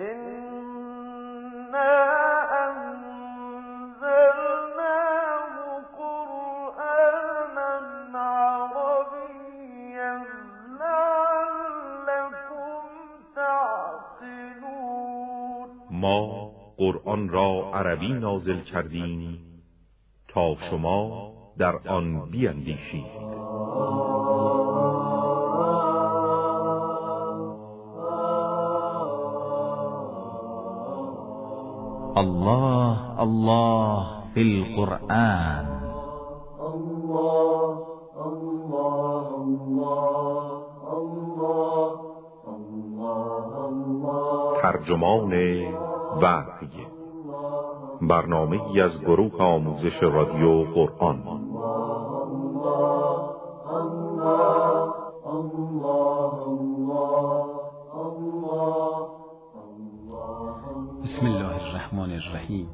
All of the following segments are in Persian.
ما قرآن را عربی نازل کردیم تا شما در آن بیندیشید. الله الله فی القرآن. الله الله الله الله. ترجمان وحی، برنامه‌ای از گروه آموزش رادیو قرآن. بسم الله الرحمن الرحیم.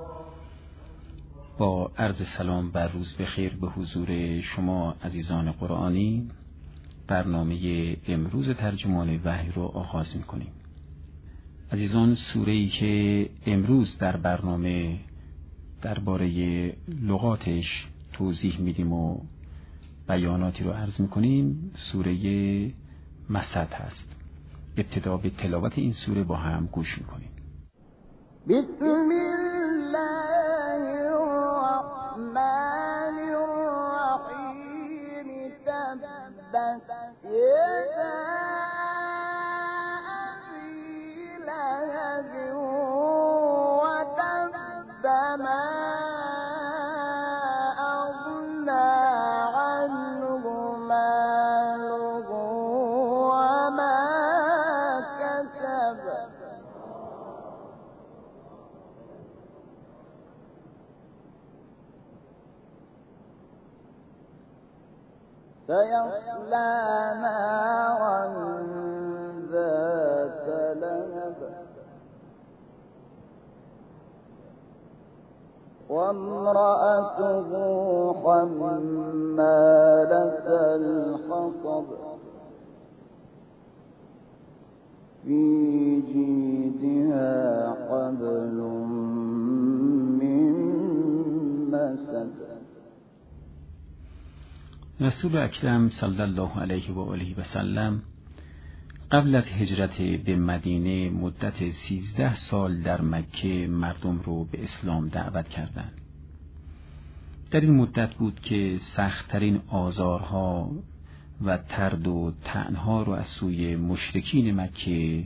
با عرض سلام بر روز بخیر به حضور شما عزیزان قرآنی، برنامه امروز ترجمان وحی رو آغاز می‌کنیم. عزیزان، سوره‌ای که امروز در برنامه درباره لغاتش توضیح میدیم و بیاناتی رو عرض می‌کنیم، سوره مسد هست. ابتدا به تلاوت این سوره با هم گوش می‌کنیم. بسم الله الرحمن الرحیم. تبت یدا ابی لهب و تب ما اغنی عنه ماله و ما کسب. سيصلى نارا ذات لهب وامرأته حمالة الحطب في جيدها حبل من مسد. رسول اکرم صلی الله علیه و آله و سلم قبل از هجرت به مدینه مدت 13 سال در مکه مردم رو به اسلام دعوت کردند. در این مدت بود که سخت‌ترین آزارها و طرد و طعنها رو از سوی مشرکین مکه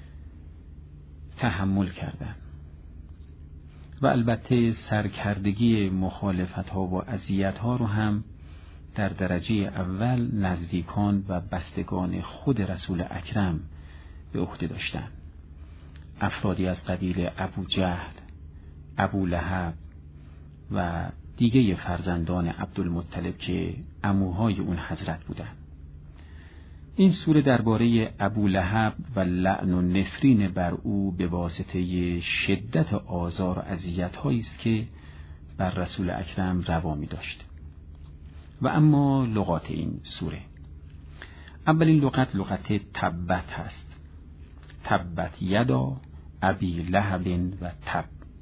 تحمل کردند و البته سرکردگی مخالفت‌ها و اذیت‌ها رو هم در درجه اول نزدیکان و بستگان خود رسول اکرم به عهده داشتند. افرادی از قبیل ابو جهل، ابو لهب و دیگه فرزندان عبدالمطلب که عموهای اون حضرت بودند. این سوره درباره ابو لهب و لعن و نفرین بر او به واسطه شدت آزار و اذیت‌هایی است که بر رسول اکرم روا می داشت. و اما لغات این سوره، اولین لغت تبت هست. تبت یدا ابی لهب و تب.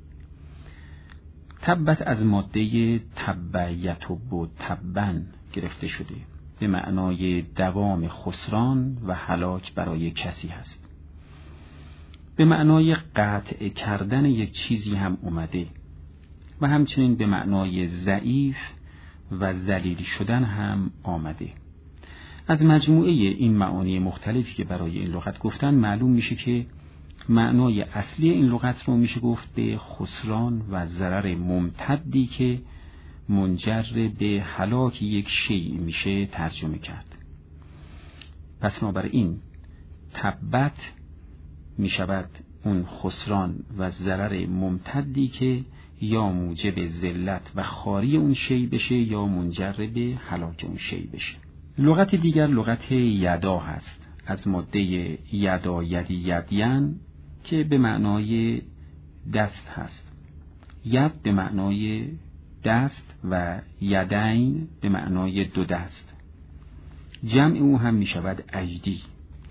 تبت از ماده تب یتب و تبن گرفته شده، به معنای دوام خسران و هلاک برای کسی هست. به معنای قطع کردن یک چیزی هم اومده و همچنین به معنای ضعیف و ذلیل شدن هم آمده. از مجموعه این معانی مختلفی که برای این لغت گفتن معلوم میشه که معنای اصلی این لغت رو میشه گفت به خسران و ضرر ممتدی که منجر به هلاک یک شیء میشه ترجمه کرد. پس بنابراین تبت میشود اون خسران و ضرر ممتدی که یا موجب ذلت و خواری اون شی بشه یا منجر به هلاک اون شی بشه. لغت دیگر لغت یدا هست، از ماده یدا یدی یدین که به معنای دست هست. ید به معنای دست و یدین به معنای دو دست. جمع او هم می شود ایدی.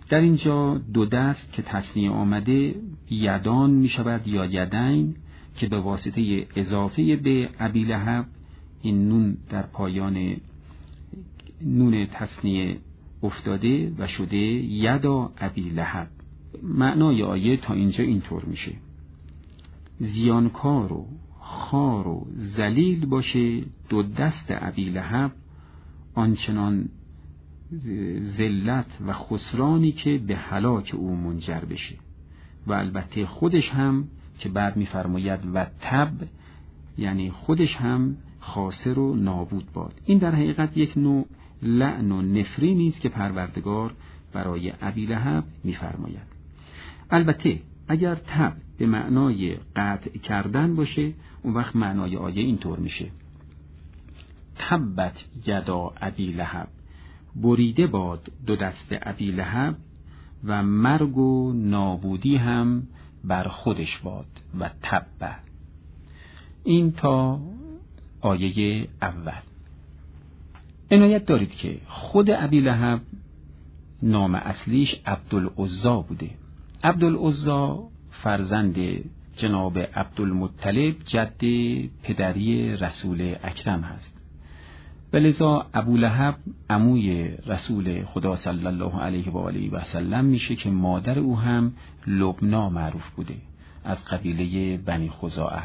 در اینجا دو دست که تثنیه آمده یدان می شود یا یدین، که به واسطه اضافه به ابی لهب این نون در پایان نون تثنیه افتاده و شده یدا ابی لهب. معنای آیه تا اینجا اینطور میشه: زیانکار و خار و ذلیل باشه دو دست ابی لهب، آنچنان ذلت و خسرانی که به هلاک او منجر بشه. و البته خودش هم که بعد می‌فرماید و تب، یعنی خودش هم خاسر و نابود باد. این در حقیقت یک نوع لعن و نفرینی است که پروردگار برای ابی لهب می‌فرماید. البته اگر تب به معنای قطع کردن باشه، اون وقت معنای آیه اینطور میشه: تبت یدا ابی لهب، بریده باد دو دست ابی لهب و مرگ و نابودی هم بر خودش باد و تبه. این تا آیه اول. عنایت دارید که خود ابی لهب نام اصلیش عبدالعزا بوده. عبدالعزا فرزند جناب عبدالمطلب جد پدری رسول اکرم هست، و لذا ابو لهب عموی رسول خدا صلی الله علیه و آله و سلم میشه که مادر او هم لبنا معروف بوده، از قبیله بنی خزاعه.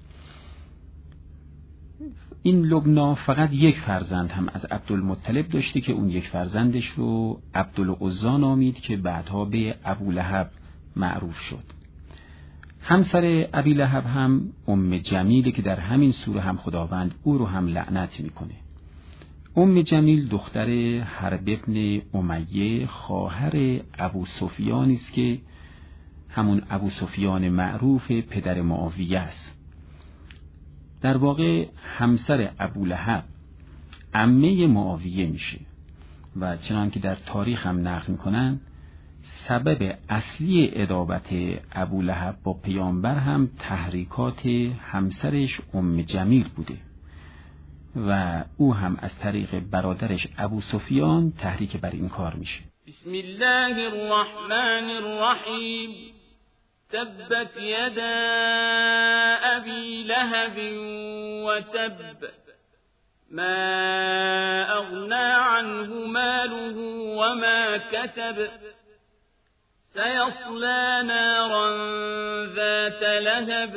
این لبنا فقط یک فرزند هم از عبدالمطلب داشته که اون یک فرزندش رو عبدالعزا نامید که بعدها به ابو لهب معروف شد. همسر ابی لهب هم ام جمیله که در همین سوره هم خداوند او رو هم لعنت میکنه. ام جمیل دختر حرب ابن امیه، خواهر ابو سفیان است که همون ابو سفیان معروف پدر معاویه است. در واقع همسر ابو لهب عمه معاویه میشه و چنان که در تاریخ هم نقل میکنن سبب اصلی عداوت ابو لهب با پیامبر هم تحریکات همسرش ام جمیل بوده و او هم از طریق برادرش ابو سفیان تحریک بر این کار میشه. بسم الله الرحمن الرحیم. تبت یدا ابی لهب و تب ما اغنى عنه ماله وما كسب سيصلى نارا ذات لهب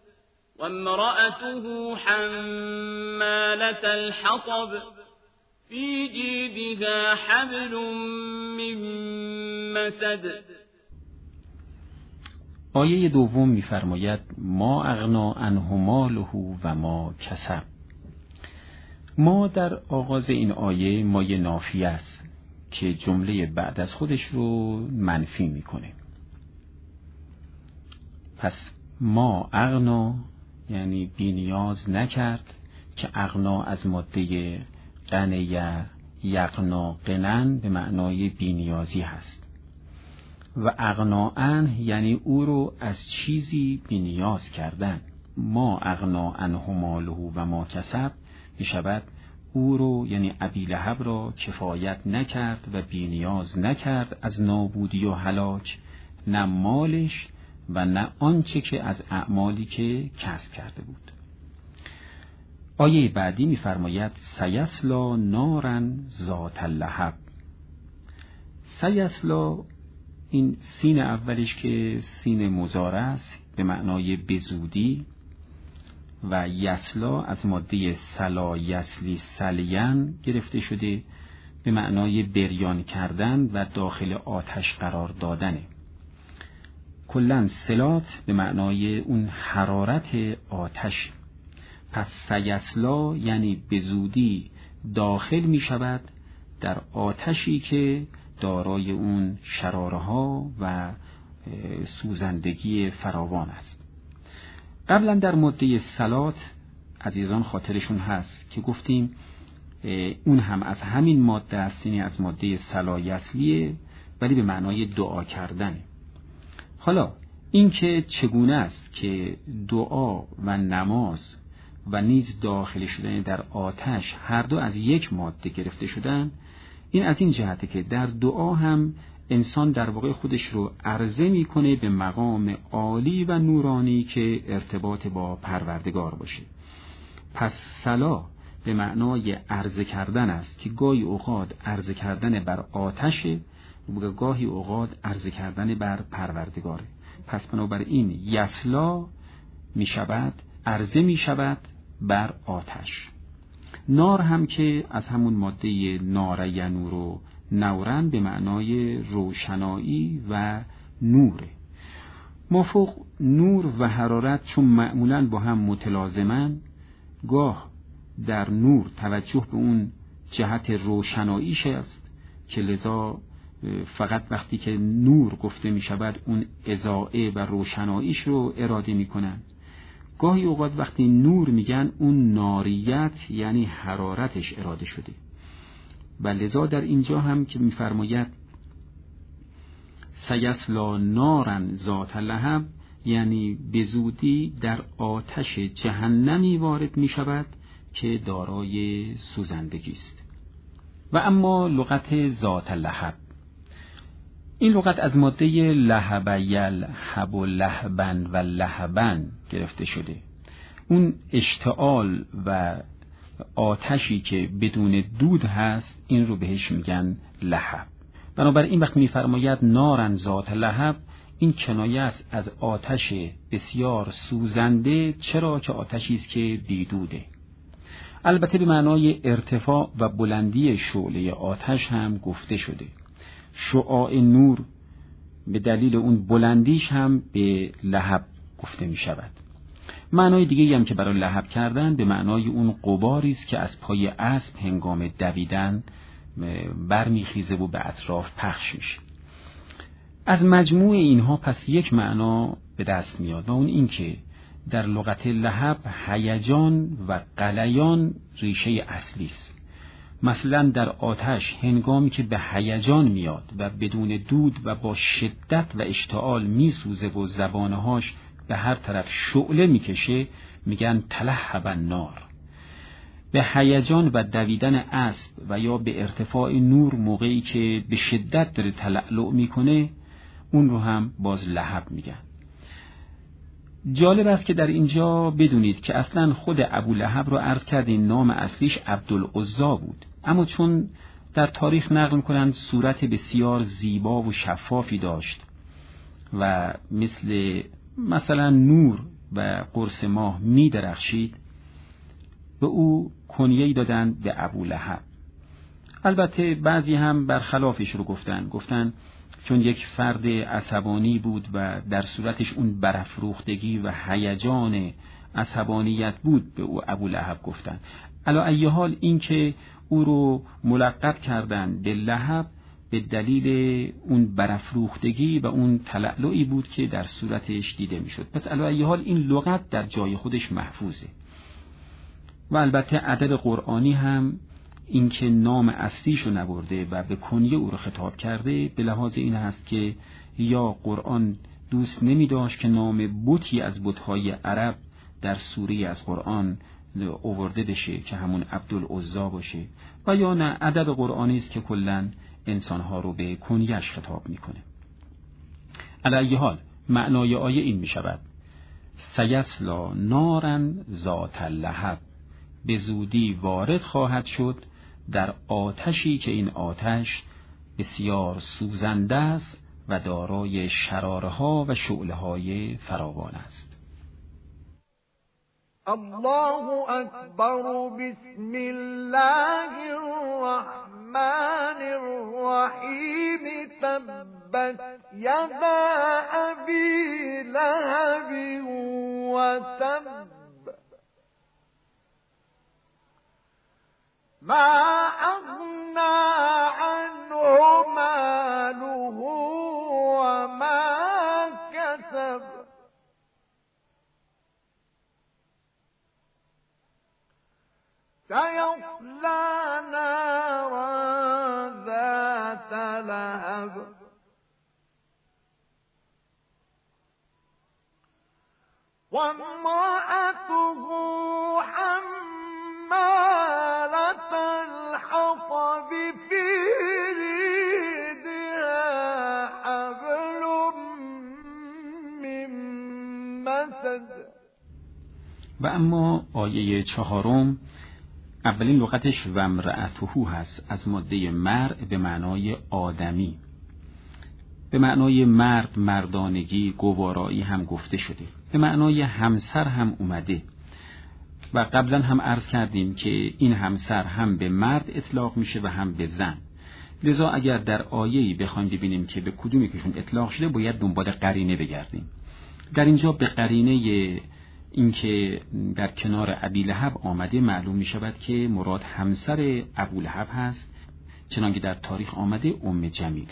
وامرأته حمالة الحطب في جيدها حبل من مسد. آیه دوم می‌فرماید ما اغنا عنه ماله و ما کسب. ما در آغاز این آیه مایه نافیه است که جمله بعد از خودش رو منفی میکنه. پس ما اغنا یعنی بی نیاز نکرد که اغنا از ماده قنیه یغنا قنن به معنای بی نیازی هست و اغناءن یعنی او رو از چیزی بی نیاز کردن. ما اغنا عنه ماله و ما کسب میشود او رو یعنی ابی لهب را کفایت نکرد و بی نیاز نکرد از نابودی و هلاک، نه مالش و نه آنچه که از اعمالی که کسب کرده بود. آیه بعدی می‌فرماید سیصلا نارا ذات لهب. سیصلا، این سین اولش که سین مضارع است به معنای بزودی و یسلا از ماده سلا یسلی سلیان گرفته شده به معنای بریان کردن و داخل آتش قرار دادنه. کلاً سلات به معنای اون حرارت آتش. پس سیصلا یعنی به زودی داخل می شود در آتشی که دارای اون شرارها و سوزندگی فراوان است. قبلا در ماده صلات عزیزان خاطرشون هست که گفتیم اون هم از همین ماده است، یعنی از ماده صلا یسلیه ولی به معنای دعا کردنه. حالا این که چگونه است که دعا و نماز و نیز داخل شدن در آتش هر دو از یک ماده گرفته شدن، این از این جهته که در دعا هم انسان در واقع خودش رو عرضه میکنه به مقام عالی و نورانی که ارتباط با پروردگار باشه. پس صلا به معنای عرضه کردن است که گاهی اوقات عرضه کردن بر آتشه و گاهی اوقات عرضه کردن بر پروردگاره. پس بنابراین یسلا می شود، عرضه می شود بر آتش. نار هم که از همون ماده نار ینور و نورن به معنای روشنایی و نوره. مافوق نور و حرارت چون معمولاً با هم متلازمن، گاه در نور توجه به اون جهت روشناییش است که لذا فقط وقتی که نور گفته می شود اون اضاءه و روشناییش رو اراده می کنن. گاهی اوقات وقتی نور میگن اون ناریت یعنی حرارتش اراده شده و لذا در اینجا هم که میفرماید سیصلی نارا ذات لهب، یعنی به زودی در آتش جهنمی وارد می شود که دارای سوزندگی است. و اما لغت ذات لهب، این لغت از ماده لهب یلهب و لهبن و لهبن گرفته شده. اون اشتعال و آتشی که بدون دود هست این رو بهش میگن لهب. بنابراین وقتی میفرماید نارن ذات لهب، این کنایه است از آتش بسیار سوزنده، چرا که آتشی است که بیدوده. البته به معنای ارتفاع و بلندی شعله آتش هم گفته شده. شعاع نور به دلیل اون بلندیش هم به لهب گفته می شود. معنای دیگه هم که برای لهب کردن به معنای اون غباری است که از پای اسب هنگام دویدن برمیخیزه و به اطراف پخش میشه. از مجموع اینها پس یک معنا به دست میاد و اون این که در لغت لهب هیجان و غلیان ریشه اصلی است. مثلا در آتش هنگامی که به هیجان میاد و بدون دود و با شدت و اشتعال میسوزه و زبانهاش به هر طرف شعله میکشه، میگن تلهب النار. به هیجان و دویدن اسب و یا به ارتفاع نور موقعی که به شدت داره تلألؤ میکنه، اون رو هم باز لهب میگن. جالب است که در اینجا بدونید که اصلا خود ابو لهب رو عرض کردیم نام اصلیش عبدالعزا بود، اما چون در تاریخ نقل میکنند صورت بسیار زیبا و شفافی داشت و مثلا نور و قرص ماه می درخشید، به او کنیه‌ای دادند به ابو لهب. البته بعضی هم برخلافش رو گفتن چون یک فرد عصبانی بود و در صورتش اون برافروختگی و هیجان عصبانیت بود به او ابو لهب گفتن. علی ای حال این که او رو ملقب کردن به لهب به دلیل اون برافروختگی و اون تلألؤی بود که در صورتش دیده میشد. پس علی ای حال این لغت در جای خودش محفوظه. و البته ادب قرآنی هم این که نام اصلیشو نبرده و به کنیه او رو خطاب کرده به لحاظ این هست که یا قرآن دوست نمی داشت که نام بتی از بت‌های عرب در سوره از قرآن آورده بشه که همون عبدالعزا باشه، و یا نه ادب قرآنی است که کلاً انسانها رو به کنیه‌اش خطاب میکنه. علی ای حال معنای آیه این می شود سیصلی نارا ذات لهب، به زودی وارد خواهد شد در آتشی که این آتش بسیار سوزنده است و دارای شراره‌ها و شعله‌های فراوان است. الله اکبر. بسم الله الرحمن الرحیم. تبت یدا ابی لهب و تب، ما اغنى عنه ماله وما كسب، سيصلى نارا ذات لهب، وامرأته حمالة الحطب في جيدها مسد. و اما آیه 4 اولین لغتش و امرأته هست، از ماده مرء به معنای آدمی. به معنای مرد، مردانگی، گوارایی هم گفته شده. به معنای همسر هم اومده. و قبلا هم عرض کردیم که این همسر هم به مرد اطلاق میشه و هم به زن. لذا اگر در آیه‌ای بخوایم ببینیم که به کدومی کشون اطلاق شده، باید دنبال قرینه بگردیم. در اینجا به قرینه این که در کنار ابیلهب آمده معلوم می شود که مراد همسر ابولهب هست، چنانکه در تاریخ آمده ام جمیله.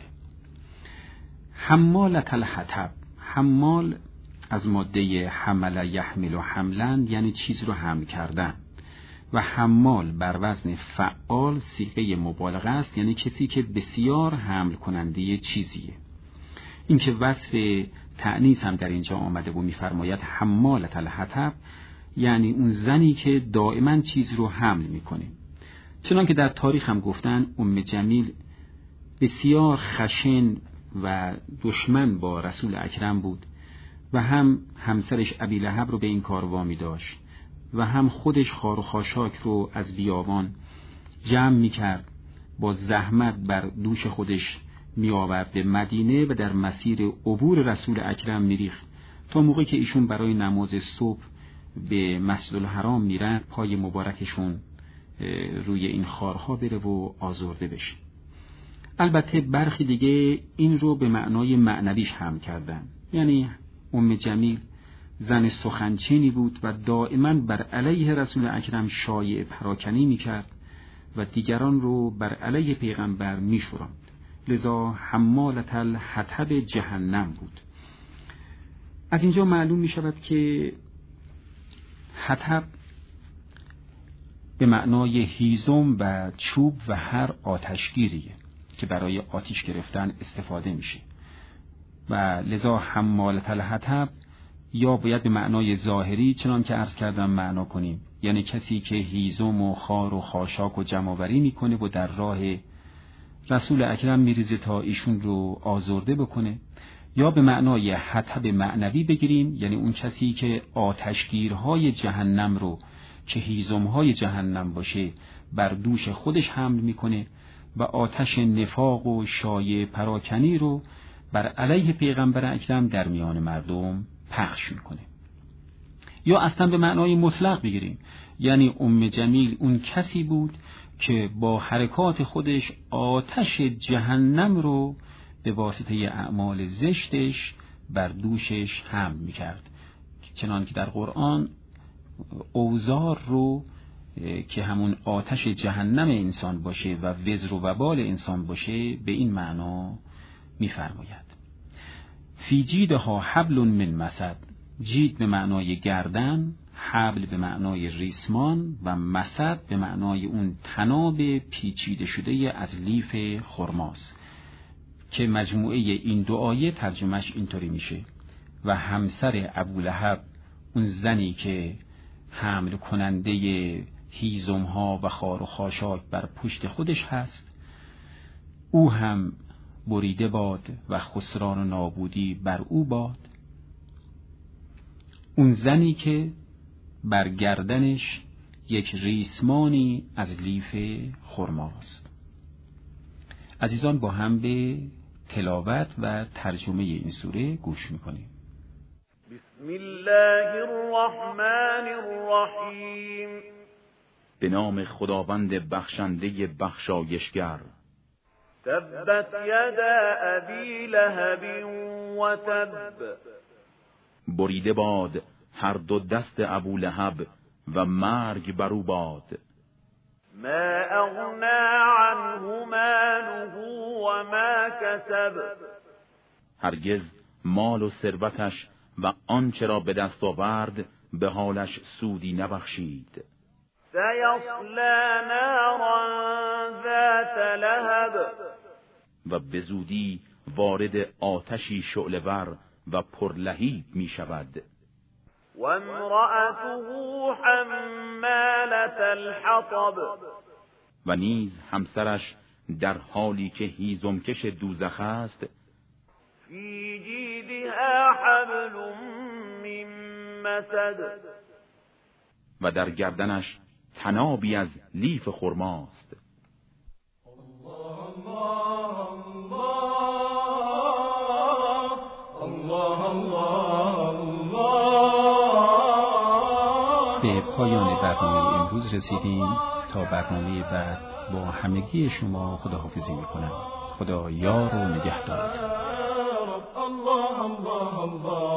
حمالة الحطب، حمال از ماده حمل یحمل و حملن، یعنی چیز رو حمل کردن، و حمال بر وزن فعال صیغه مبالغه است، یعنی کسی که بسیار حمل کننده چیزیه. این که وصف تأنیث هم در اینجا آمده و می‌فرماید حمالة الحطب، یعنی اون زنی که دائما چیز رو حمل میکنه. چنانکه در تاریخ هم گفتن ام جمیل بسیار خشن و دشمن با رسول اکرم بود و هم همسرش ابیلهب رو به این کار وامی داشت و هم خودش خار و خاشاک رو از بیابان جمع میکرد، با زحمت بر دوش خودش می آورد به مدینه و در مسیر عبور رسول اکرم میریخت تا موقعی که ایشون برای نماز صبح به مسجد الحرام میرن پای مبارکشون روی این خارها بره و آزرده بشه. البته برخی دیگه این رو به معنای معنویش هم کردن، یعنی ام جمیل زن سخنچینی بود و دائما بر علیه رسول اکرم شایعه پراکنی میکرد و دیگران رو بر علیه پیغمبر میشوراند. لذا حمالة الحطب جهنم بود. از اینجا معلوم می شود که حطب به معنای هیزم و چوب و هر آتشگیریه که برای آتش گرفتن استفاده میشه و لذا حمالة الحطب یا باید به معنای ظاهری چنان که عرض کردم معنا کنیم، یعنی کسی که هیزم و خار و خاشاک و جمع‌آوری میکنه و در راه رسول اکرم میریزه تا ایشون رو آزرده بکنه، یا به معنای حطب معنوی بگیریم، یعنی اون کسی که آتشگیرهای جهنم رو که هیزمهای جهنم باشه بر دوش خودش حمل میکنه و آتش نفاق و شایعه پراکنی رو بر علیه پیغمبر اکرم در میان مردم پخش میکنه. یا اصلا به معنای مطلق بگیریم، یعنی ام جمیل اون کسی بود که با حرکات خودش آتش جهنم رو به واسطه اعمال زشتش بر دوشش حمل میکرد، چنان که در قرآن اوزار رو که همون آتش جهنم انسان باشه و وزر و وبال انسان باشه به این معنا میفرماید. فی جیدها حبل من مسد، جید به معنای گردن، حبل به معنای ریسمان و مسد به معنای اون تناب پیچیده شده از لیف خرماست که مجموعه این دو آیه ترجمهش اینطوری میشه: و همسر ابولهب اون زنی که حمل کننده هیزمها و خار و خاشاک بر پشت خودش هست، او هم بریده باد و خسران و نابودی بر او باد. اون زنی که بر گردنش یک ریسمانی از لیف خرماست. عزیزان با هم به تلاوت و ترجمه این سوره گوش میکنیم. بسم الله الرحمن الرحیم. به نام خداوند بخشنده بخشایشگر. تبت یدا ابی لهب و تب، بریده باد هر دو دست ابولهب و مرگ بر او باد. ما اغنا عنه ماله و ما کسب، هرگز مال و ثروتش و آنچه را به دست آورد به حالش سودی نبخشید. سیصلی نارا ذات لهب، و به زودی وارد آتشی شعله‌ور و پرلهیب می شود. و امرأته حمالة الحطب، و نیز همسرش در حالی که هیزمکش دوزخ است، فی جیدها حبل من مسد و در گردنش تنابی از لیف خرماست. به پایان برنامه امروز رسیدیم. تا برنامه بعد با همگی شما خداحافظی میکنم. خدا یار و نگهدار.